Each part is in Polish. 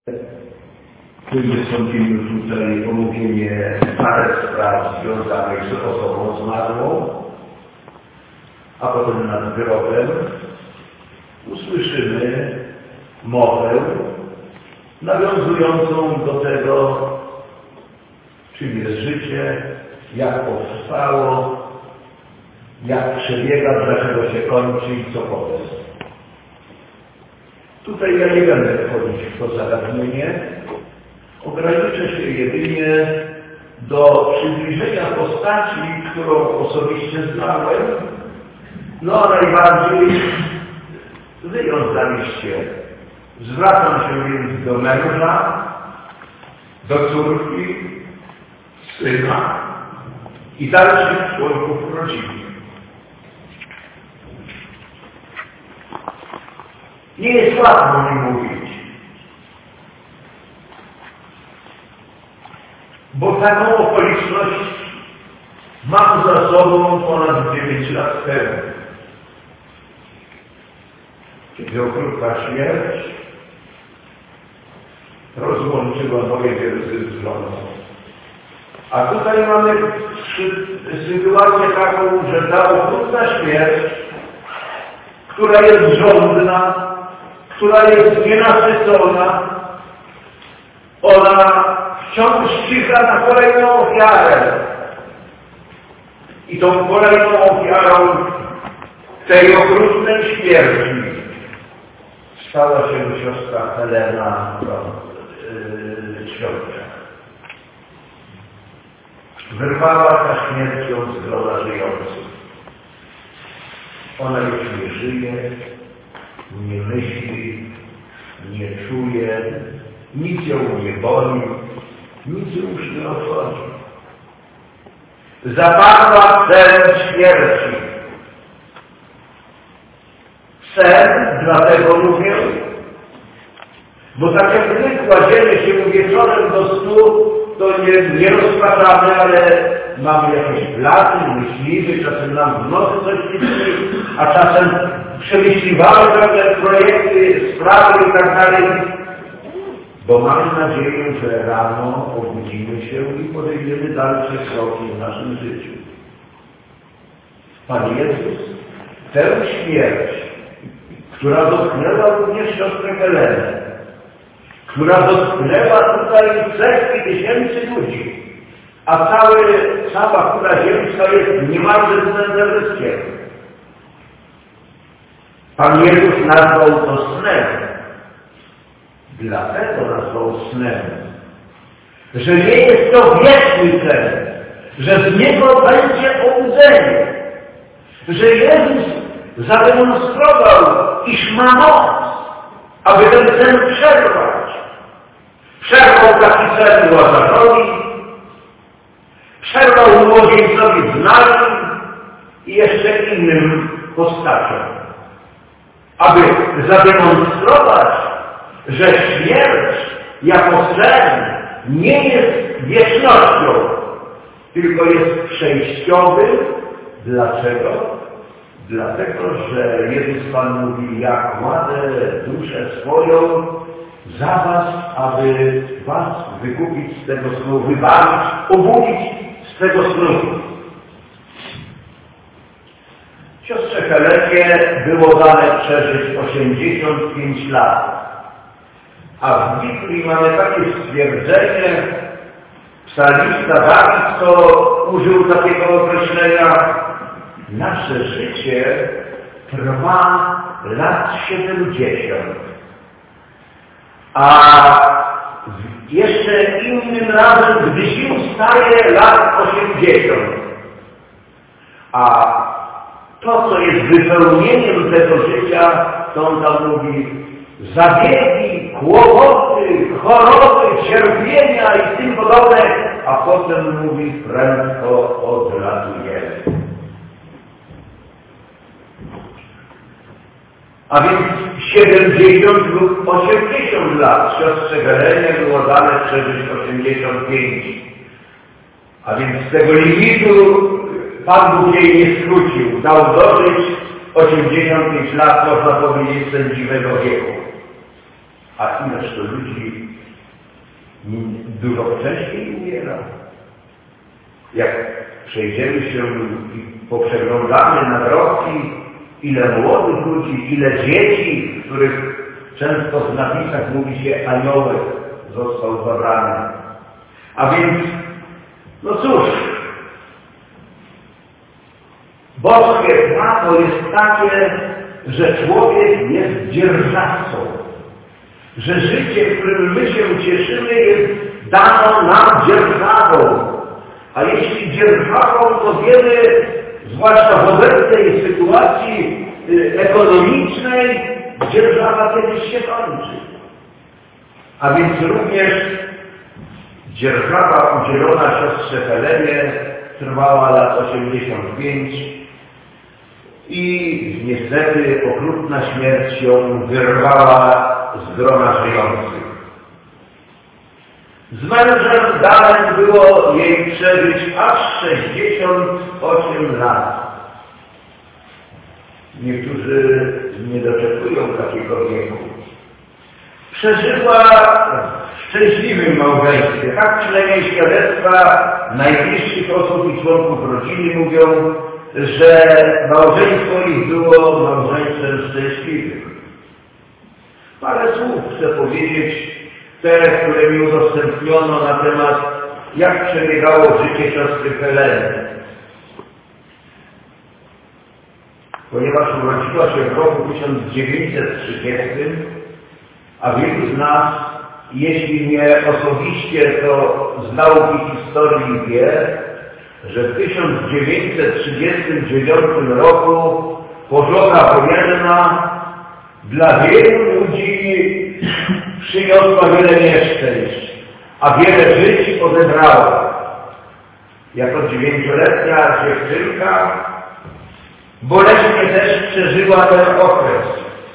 Tu wystąpimy tutaj omówienie parę spraw związanych z osobą zmarłą, a potem nad grobem usłyszymy mowę nawiązującą do tego, czym jest życie, jak powstało, jak przebiega, dlaczego się kończy i co potem. Tutaj ja nie będę wchodzić w to zagadnienie, ograniczę się jedynie do przybliżenia postaci, którą osobiście znałem, no a najbardziej wy ją znaliście. Zwracam się więc do męża, do córki, syna i dalszych członków rodziny. Nie jest łatwo mi mówić, bo taką okoliczność mam za sobą ponad 9 lat temu, kiedy okrutna śmierć rozłączyła moje wielkie z żoną. A tutaj mamy sytuację taką, że ta okrutna śmierć, która jest żądna, która jest nienasycona, ona wciąż ściga na kolejną ofiarę. I tą kolejną ofiarą tej okrutnej śmierci stała się siostra Helena Świątka. Wyrwała ta śmierć ją z grona żyjących. Ona już nie żyje, nie myśli, nie czuje, nic ją nie boli, nic już nie obchodzi. Zapadła sen śmierci. Sen, dlatego mówię, bo tak jak my kładziemy się wieczorem do snu, to nie rozpaczamy, ale mamy jakieś plany, myślimy, czasem nam w nocy coś myśli, a czasem przemyśliwamy pewne projekty, sprawy i tak dalej, bo mamy nadzieję, że rano obudzimy się i podejmiemy dalsze kroki w naszym życiu. Pan Jezus tę śmierć, która dotknęła również siostrę Helenę, która dotknęła tutaj setki tysięcy ludzi, a cała kula ziemska jest niemalże dnem zyskiem. Pan Jezus nazwał to snem. Dlatego nazwał snem, że nie jest to wieczny sen, że z niego będzie obudzenie, że Jezus zademonstrował, iż ma moc, aby ten sen przerwać. Przerwał taki sen Łazarowi, przerwał młodzieńcowi z nami i jeszcze innym postaciom, aby zademonstrować, że śmierć jako sen nie jest wiecznością, tylko jest przejściowy. Dlaczego? Dlatego, że Jezus Pan mówi, ja kładę duszę swoją za was, aby was wykupić z tego snu, wybawić, obudzić z tego snu. Siostrze Helenie było dane przeżyć 85 lat. A w Biblii mamy takie stwierdzenie, psalmista Dawid to użył takiego określenia: nasze życie trwa lat 70. A jeszcze innym razem, gdy sił staje, lat 80. A to, co jest wypełnieniem tego życia, to on tam mówi: zabiegi, kłopoty, choroby, cierpienia i tym podobne, a potem mówi: prędko odlatujemy. A więc 70 lub 80 lat siostrze Helenie było dane przeżyć 85. A więc z tego limitu Pan Bóg jej nie skrócił. Dał dożyć 85 lat, można powiedzieć, sędziwego wieku. A ileż to ludzi dużo wcześniej umiera. Jak przejdziemy się i poprzeglądamy nagrobki, ile młodych ludzi, ile dzieci, których często w napisach mówi się aniołek został zabrany. A więc, no cóż, boskie prawo jest takie, że człowiek jest dzierżawcą, że życie, w którym my się cieszymy, jest dano nam dzierżawą. A jeśli dzierżawą, to wiemy, zwłaszcza w obecnej sytuacji ekonomicznej, dzierżawa kiedyś się kończy. A więc również dzierżawa udzielona siostrze Helenie trwała lat 85 i niestety okrutna śmierć ją wyrwała z grona żyjących. Z mężem danem było jej przeżyć aż 68 lat. Niektórzy nie doczekują takiego wieku. Przeżyła w szczęśliwym małżeństwie. Tak przynajmniej świadectwa najbliższych osób i członków rodziny mówią, że małżeństwo ich było małżeństwem szczęśliwym. Parę słów chcę powiedzieć, te, które mi udostępniono na temat, jak przebiegało życie siostry Heleny. Ponieważ urodziła się w roku 1930, a wielu z nas, jeśli nie osobiście, to z nauki historii wie, że w 1939 roku pożoga wojenna dla wielu ludzi przyniosła wiele nieszczęść, a wiele żyć odebrała. Jako 9-letnia dziewczynka boleśnie też przeżyła ten okres.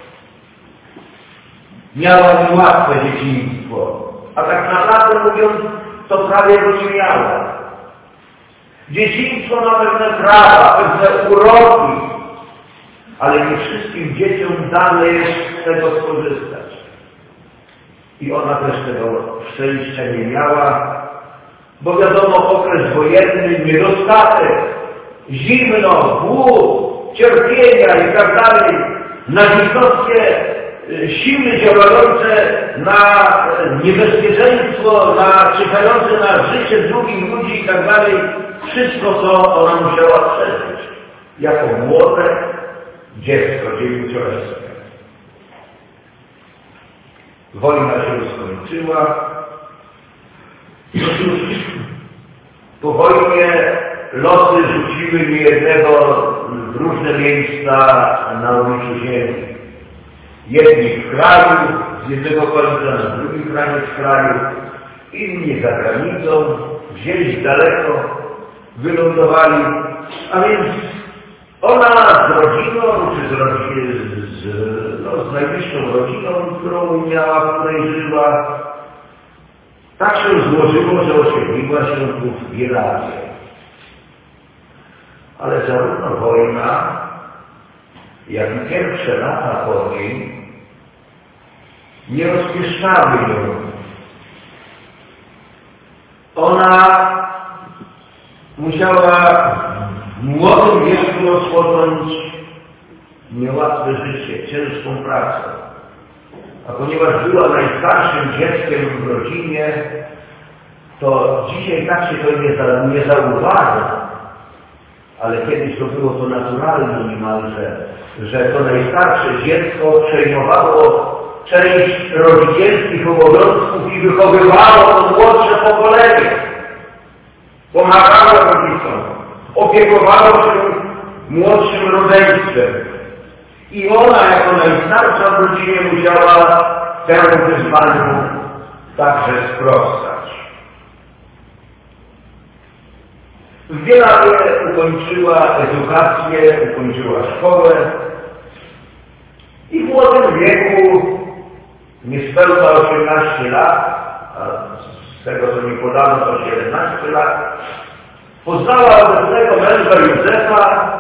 Miała niełatwe dzieciństwo, a tak naprawdę mówiąc, to prawie go nie miała. Dzieciństwo ma pewne prawa, pewne uroki, ale nie wszystkim dzieciom dane jest z tego skorzystać. I ona też tego szczęścia nie miała, bo wiadomo, okres wojenny, niedostatek, zimno, głód, cierpienia i tak dalej, nazistowskie siły działające na niebezpieczeństwo, czyhające na życie drugich ludzi i tak dalej, wszystko to ona musiała przeżyć jako młode dziecko, dziewięcioletnie. Wojna się skończyła. No cóż, po wojnie losy rzuciły niejednego w różne miejsca na obliczu ziemi. Jedni w kraju, z jednego końca na drugi kraniec kraju, inni za granicą, gdzieś daleko wylądowali. A więc ona z rodziną, czy z najbliższą rodziną, którą miała, w której żyła, tak się złożyło, że osiedliła się tu w Irakie. Ale zarówno wojna, jak i pierwsze lata po niej nie rozpieszczały ją. Ona musiała w młodym wieku rozpocząć niełatwe życie, ciężką pracę. A ponieważ była najstarszym dzieckiem w rodzinie, to dzisiaj tak się to nie zauważa, ale kiedyś to było to naturalne niemalże, że to najstarsze dziecko przejmowało część rodzicielskich obowiązków i wychowywało to młodsze pokolenie. Pomagało rodzicom, opiekowało się młodszym rodzeństwem. I ona jako najstarsza w rodzinie musiała temu wyzwaniu także sprostać. W Bielawie ukończyła edukację, ukończyła szkołę i w młodym wieku, niespełna 18 lat, a z tego co mi podano to 17 lat, poznała obecnego męża Józefa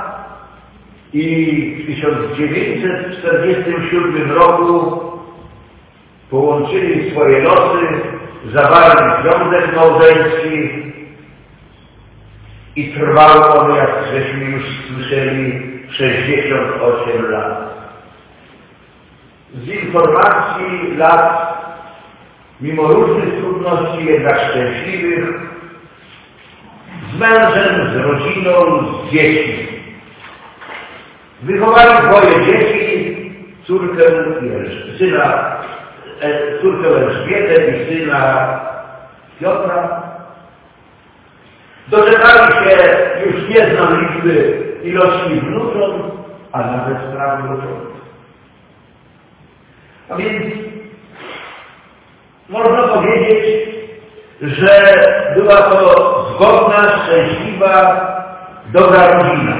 i w 1947 roku połączyli swoje losy, zawarli związek małżeński i trwało ono, jak żeśmy już słyszeli, 68 lat. Z informacji lat, mimo różnych trudności, jednak szczęśliwych, z mężem, z rodziną, z dziećmi. Wychowali dwoje dzieci, córkę Elżbietę i syna Piotra. Doczekali się już nie znam liczby ilości wnucząt, a nawet prawnucząt. A więc można powiedzieć, że była to zgodna, szczęśliwa, dobra rodzina.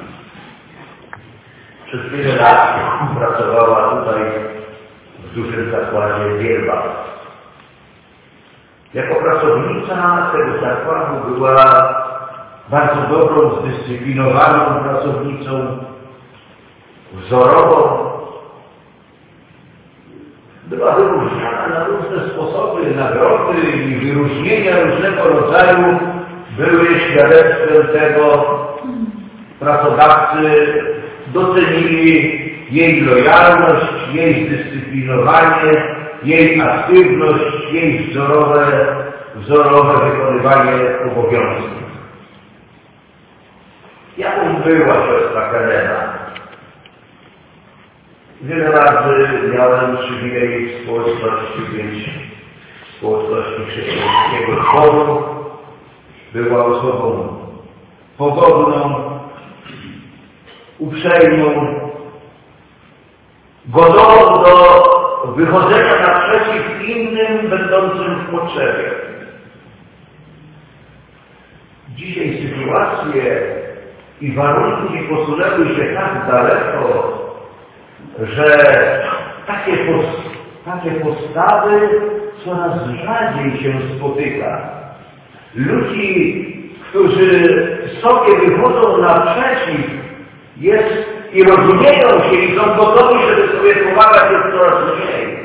Przez wiele lat pracowała tutaj w dużym zakładzie Wierba. Jako pracownica tego zakładu była bardzo dobrą, zdyscyplinowaną pracownicą, wzorową. Była wyróżniana na różne sposoby, nagrody i wyróżnienia różnego rodzaju były świadectwem tego. Pracodawcy docenili jej lojalność, jej zdyscyplinowanie, jej aktywność, jej wzorowe wykonywanie obowiązków. Jaką była siostra Helena? Wiele razy miałem przywilej w społeczności być w społeczności chrześcijańskiego zboru. Była osobą pogodną, uprzejmą, gotową do wychodzenia naprzeciw innym, będącym w potrzebie. Dzisiaj sytuacje i warunki posunęły się tak daleko, że takie postawy coraz rzadziej się spotyka. Ludzi, którzy sobie wychodzą naprzeciw, i rozumieją się i są gotowi, żeby sobie pomagać, jest coraz mniej.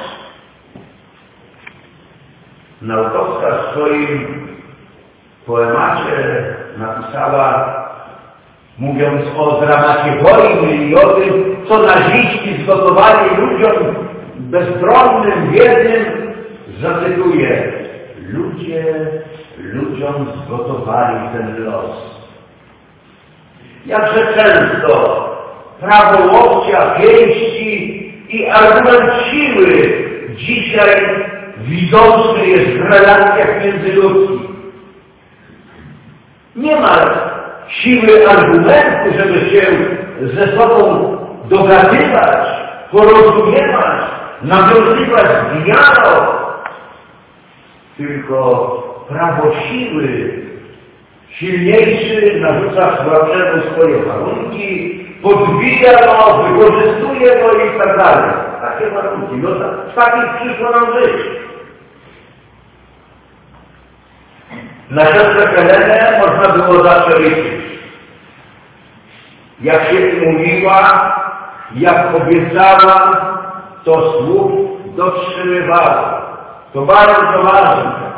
Naukowska w swoim poemacie napisała, mówiąc o dramacie wojny i o tym, co naziści zgotowali ludziom bezbronnym, biednym, zacytuję: ludzie ludziom zgotowali ten los. Jakże często prawo łokcia, pięści i argument siły dzisiaj widoczny jest w relacjach międzyludzkich. Nie ma siły argumentu, żeby się ze sobą dogadywać, porozumiewać, nawiązywać dialog, tylko prawo siły. Silniejszy narzuca słabszemu swoje warunki, podbija go, wykorzystuje go i tak dalej. Takie warunki. No w takich przyszło nam żyć. Na siostrę Helenę można było zawsze liczyć. Jak się mówiła, jak obiecała, to słów dotrzymywała. To bardzo ważne.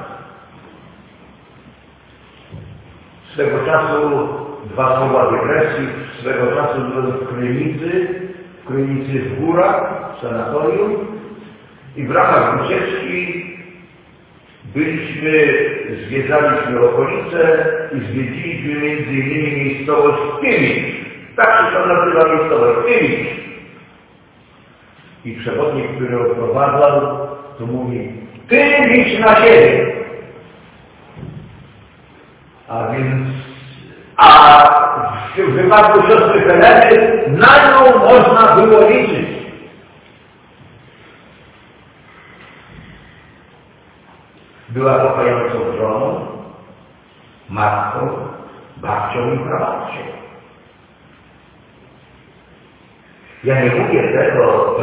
Swego czasu, dwa słowa dygresji, swego czasu byłem w Krynicy w górach, w sanatorium, i w ramach ucieczki zwiedzaliśmy okolice i zwiedziliśmy między innymi miejscowość Pymicz. Tak się to nazywa miejscowość Pymicz. I przewodnik, który oprowadzał, to mówi: ty licz na siebie. W wypadku siostry Heleny na nią można było liczyć. Była kochającą żoną, matką, babcią i prababcią. Ja nie mówię tego,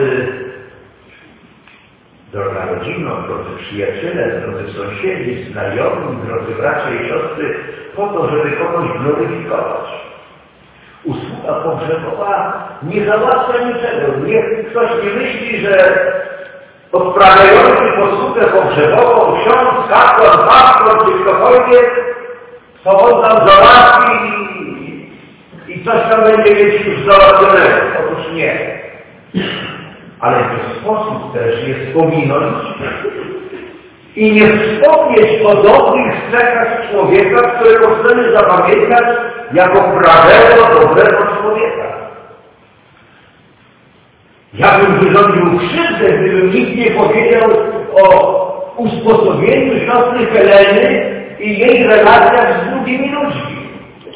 droga rodzino, drodzy przyjaciele, drodzy sąsiedzi, znajomi, drodzy bracia i siostry, po to, żeby kogoś gloryfikować. Usługa pogrzebowa nie załatwia niczego. Ktoś nie myśli, że odprawiający posługę pogrzebową, ksiądz, kapłan, pastor czy ktokolwiek, to on tam załatwi i coś tam będzie mieć już załatwionego. Otóż nie. Ale nie sposób też jest pominąć i nie wspomnieć o dobrych cechach człowieka, którego chcemy zapamiętać jako prawego, dobrego człowieka. Ja bym wyrządził krzywdę, gdybym nikt nie powiedział o usposobieniu siostry Heleny i jej relacjach z drugimi ludźmi.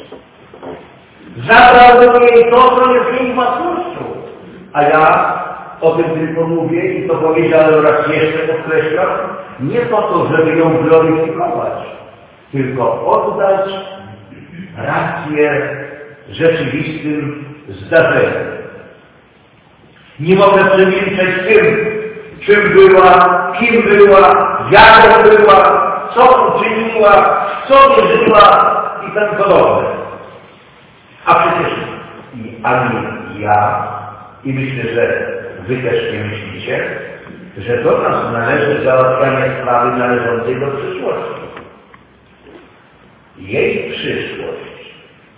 Zabrałbym jej to, co jest jej własnością. A ja o tym tylko mówię i to powiedziałem raz jeszcze podkreślam, nie po to, żeby ją gloryfikować, tylko oddać rację rzeczywistym zdarzeniom. Nie mogę przemilczeć tym, czym była, kim była, jaką była, co uczyniła, w co wierzyła i tak podobne. A przecież ani ja, i myślę, że wy też nie myślicie, że do nas należy załatwianie sprawy należącej do przyszłości. Jej przyszłość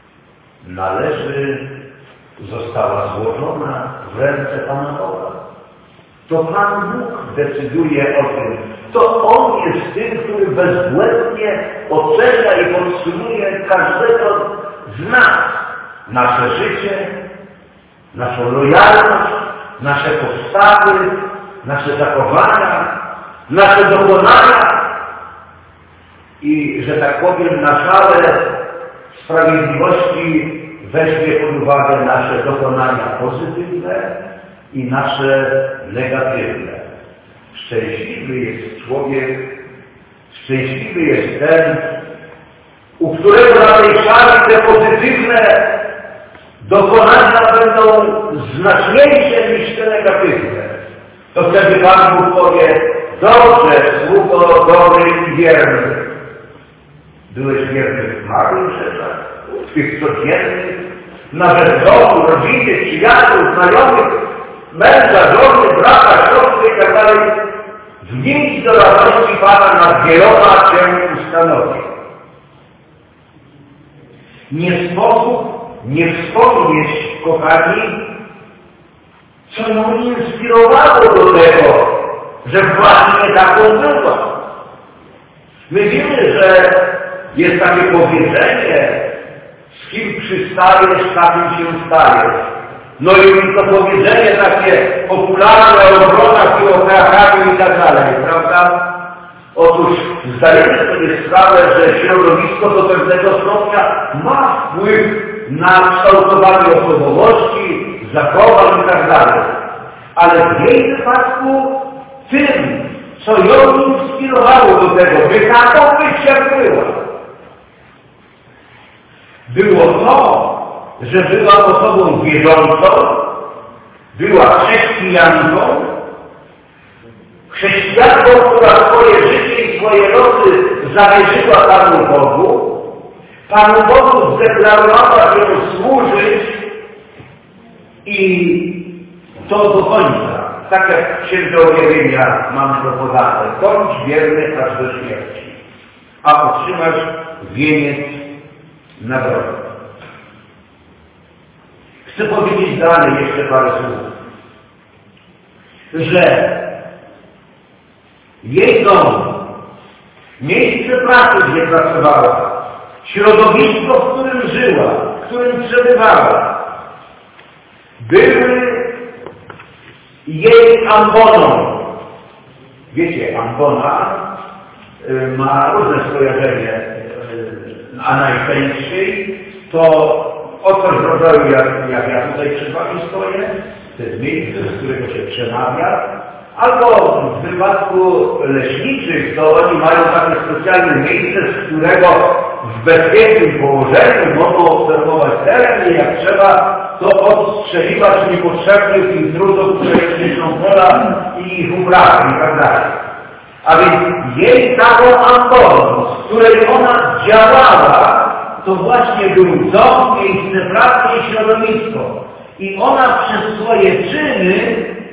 została złożona w ręce Pana Boga. To Pan Bóg decyduje o tym. To On jest tym, który bezbłędnie ocenia i podsumuje każdego z nas. Nasze życie, naszą lojalność, nasze postawy, nasze zachowania, nasze dokonania i, że tak powiem, na szale sprawiedliwości weźmie pod uwagę nasze dokonania pozytywne i nasze negatywne. Szczęśliwy jest człowiek, szczęśliwy jest ten, u którego na tej szali te pozytywne dokonania będą znaczniejsze niż te negatywne. To wtedy Pan Bóg powie, dobrze, sługo dobry i wierny. Byłeś wierny w małych rzeczach, w tych codziennych, na rzecz domu, rodziny, przyjaciół, znajomych, męża, żony, brata, siostry i tak dalej. Wnieść do radości Pana nad wieloma cię ustanowi. Nie sposób nie wspomnieć, kochani, co ją inspirowało do tego, że właśnie taką była. My wiemy, że jest takie powiedzenie, z kim przystajesz, takim się stajesz. No i to powiedzenie takie popularne o obronach i o krachaniu i tak dalej, prawda? Otóż zdajemy sobie sprawę, że środowisko do pewnego stopnia ma wpływ na kształtowanie osobowości, zachowań i tak dalej. Ale w jej wypadku tym, co ją inspirowało do tego, by taką być jak była, było to, że była osobą wierzącą, była chrześcijanką, która swoje życie i swoje losy zawierzyła Panu Bogu, Panu Bogu zdeklarowała, że mu służyć i to do końca. Tak jak w Księdze Objawienia mamy to podane. Bądź wierny aż do śmierci, a otrzymasz wieniec nagrody. Chcę powiedzieć dalej jeszcze parę słów, że jej dom, miejsce pracy, gdzie pracowała, środowisko, w którym żyła, w którym przebywała, były jej amboną. Wiecie, ambona ma różne skojarzenie, a najczęściej to o coś w rodzaju, jak ja tutaj przed Wami stoję, to jest miejsce, z którego się przemawia, albo w wypadku leśniczych, to oni mają takie specjalne miejsce, z którego w bezpiecznym położeniu mogą obserwować teren i jak trzeba, to odstrzeliwać niepotrzebnych intruzów, które niszczą pola i ich uprawy i tak dalej. A więc jej taką amboną, z której ona działała, to właśnie był dom, miejsce pracy i środowisko. I ona przez swoje czyny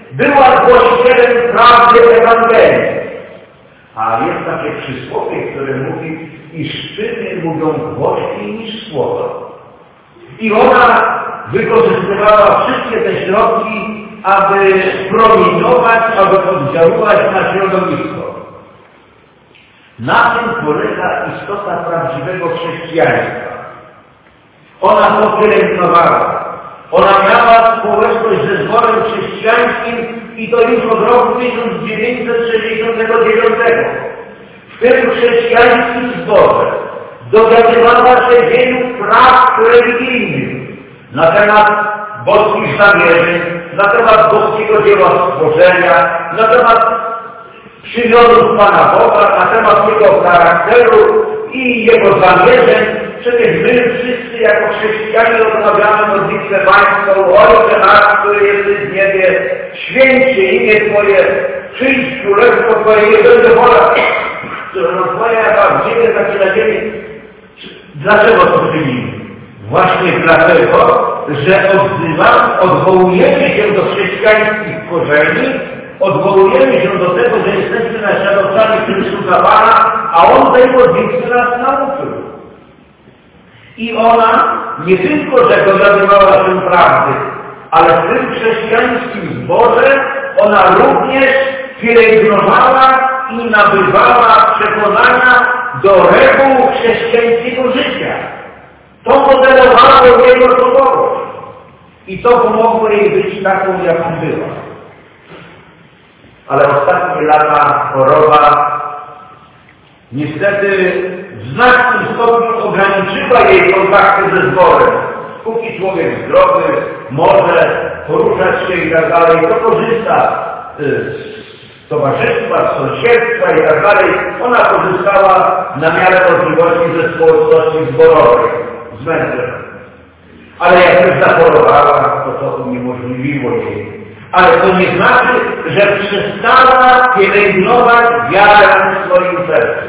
była głosicielem prawdy Ewangelii. A jest takie przysłowie, które mówi, iż czyny mówią głośniej niż słowa. I ona wykorzystywała wszystkie te środki, aby promieniować, aby oddziaływać na środowisko. Na tym polega istota prawdziwego chrześcijaństwa. Ona to pielęgnowała. Ona miała społeczność ze zborem chrześcijańskim i to już od roku 1969. W tym chrześcijańskim zborze dowiadywała się wielu praw religijnych na temat boskich zamierzeń, na temat boskiego dzieła stworzenia, na temat przymionów Pana Boga, na temat Jego charakteru i Jego zamierzeń. Przecież my wszyscy jako chrześcijanie odmawiamy modlitwę Pańską, Ojcze nasz, który jesteś w niebie, święć się imię Twoje, przyjdź królestwo Twoje, nie będzie wola Twoja jaka w niebie, tak i na ziemi. Dlaczego to czynimy? Właśnie dlatego, że odwołujemy się do chrześcijańskich korzeni, odwołujemy się do tego, że jesteśmy naśladowcami Chrystusa Pana, a On tej modlitwy nas nauczył. I ona nie tylko, że dowiadywała się prawdy, ale w tym chrześcijańskim zborze ona również pielęgnowała i nabywała przekonania do reguł chrześcijańskiego życia. To modelowało jej osobowość. I to pomogło jej być taką, jaką była. Ale ostatnie lata choroba niestety w znacznym stopniu ograniczyła jej kontakty ze zborem. Póki człowiek zdrowy może poruszać się i tak dalej, to korzysta z towarzystwa, z sąsiedztwa i tak dalej. Ona korzystała na miarę możliwości ze społeczności zborowej, z mężem. Ale jak już zachorowała, to uniemożliwiło jej. Ale to nie znaczy, że przestała pielęgnować wiarę w swoim sercu.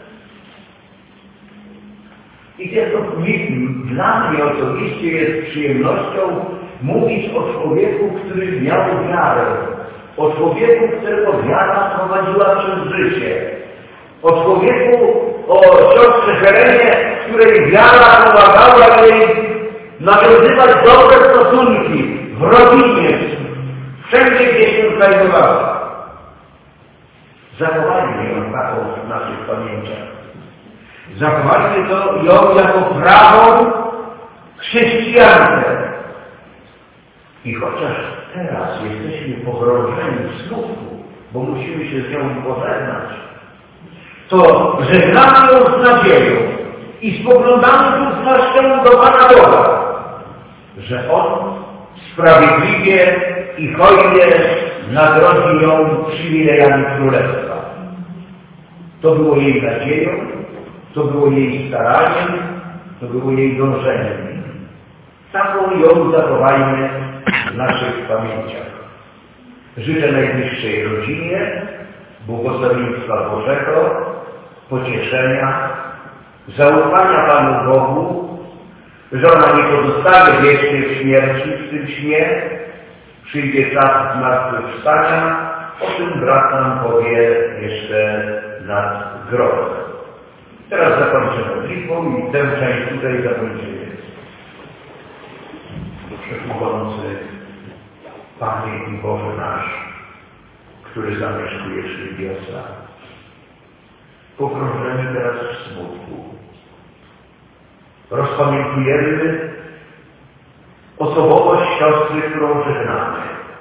I dla mnie osobiście jest przyjemnością mówić o człowieku, który miał wiarę. O człowieku, którego wiara prowadziła przez życie. O człowieku, o siostrze Helenie, której wiara pomagała jej nawiązywać dobre stosunki w rodzinie, wszędzie, gdzie się znajdowała. Zachowajmy ją taką w naszych pamięciach. Zachowajmy ją jako prawą chrześcijankę. I chociaż teraz jesteśmy pogrążeni w smutku, bo musimy się z nią pożegnać, to żegnamy ją z nadzieją i spoglądamy tu z naszą do Pana Boga, że On sprawiedliwie i hojnie nagrodzi ją przywilejami Królestwa. To było jej nadzieją, to było jej staraniem, to było jej dążeniem. Taką ją zachowajmy w naszych pamięciach. Życzę najbliższej rodzinie błogosławieństwa Bożego, pocieszenia, zaufania Panu Bogu, że ona nie pozostaje wiecznie w śmierci, w tym śnie. Przyjdzie czas zmartwychwstania, o tym brat nam powie jeszcze nad grobem. Teraz zakończę modlitwą i tę część tutaj zakończymy. Wszechmogący Panie i Boże nasz, który zamieszkujesz w niebiosach, pogrążeni teraz w smutku. Rozpamiętujemy osobowość siostry, którą żegnamy.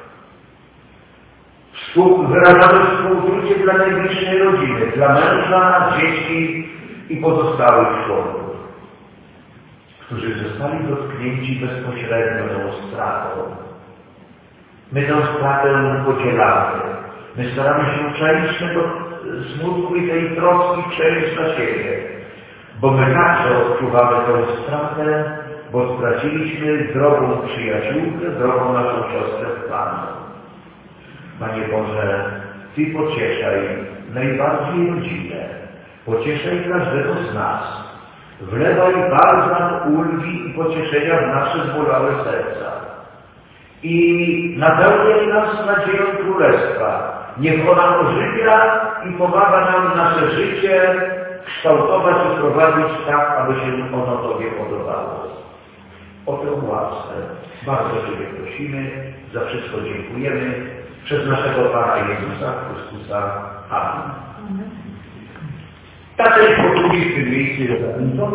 Wyrażamy współczucie dla najbliższej rodziny, dla męża, dzieci i pozostałych członków, którzy zostali dotknięci bezpośrednio tą stratą. My tę stratę podzielamy. My staramy się przejąć tego smutku i tej troski przejąć na siebie, bo my także odczuwamy tę stratę, bo straciliśmy drogą przyjaciółkę, drogą naszą siostrę w Panu. Panie Boże, Ty pocieszaj najbardziej rodzinę, pocieszaj każdego z nas. Wlewaj balsam ulgi i pocieszenia w nasze zbolałe serca. i napełnia nas nadzieją Królestwa. Niech ona ożywia i pomaga nam nasze życie kształtować i prowadzić tak, aby się ono Tobie podobało. O tę łaskę bardzo Ciebie prosimy, za wszystko dziękujemy, przez naszego Pana Jezusa Chrystusa. Amen. Ta część posługi w tym miejscu jest zakończona.